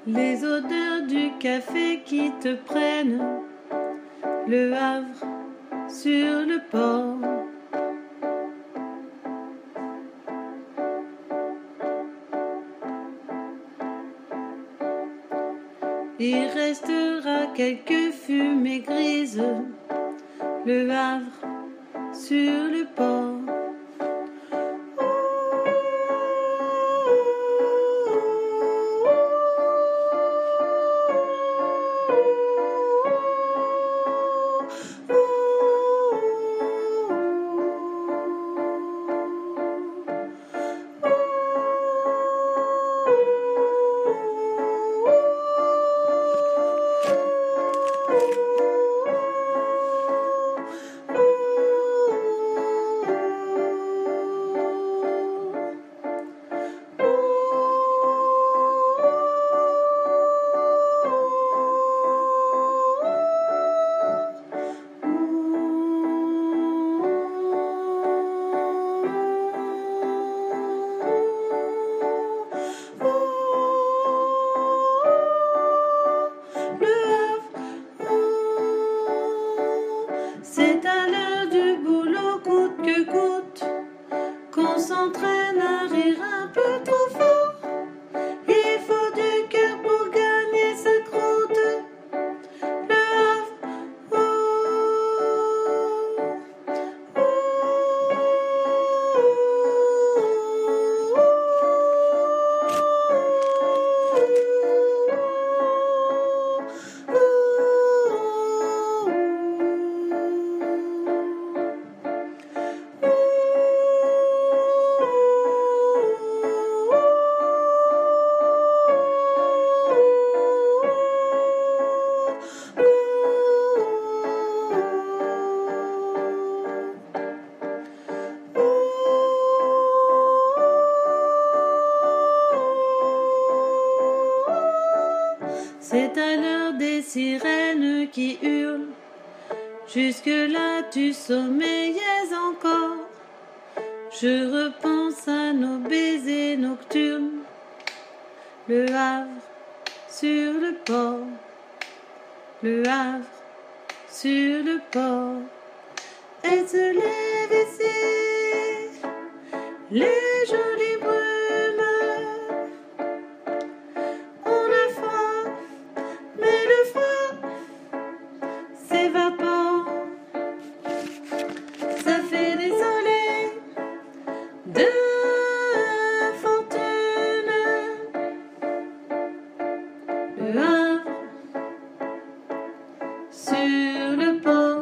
Les odeurs du café qui te prennent, le Havre sur le port. Il restera quelques fumées grises, le Havre sur le port. C'est à l'heure du boulot, coûte que coûte, qu'on s'entraîne à rire un peu trop fort. Il faut du cœur pour gagner sa croûte. Le Havre, c'est à l'heure des sirènes qui hurlent. Jusque-là tu sommeillais encore. Je repense à nos baisers nocturnes. Le Havre sur le port. Le Havre sur le port. Elle se lève ici, les jolies brumes. On a froid, mais le froid s'évapore. Ça fait des soleils de fortune. Le Havre sur le port.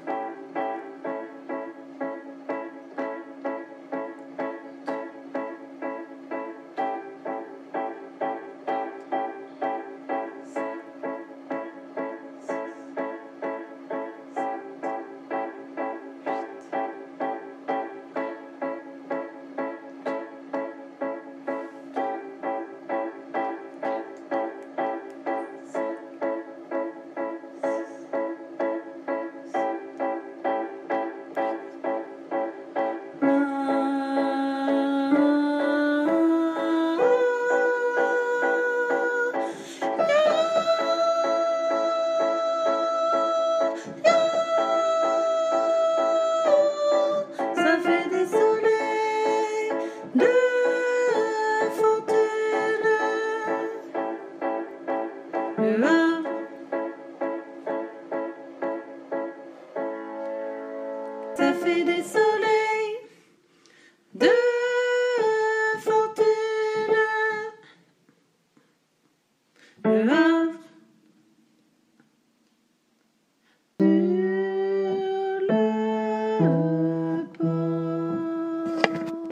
Ça fait des soleils de fortune. Le Havre ça fait des soleils de fortune. Le Havre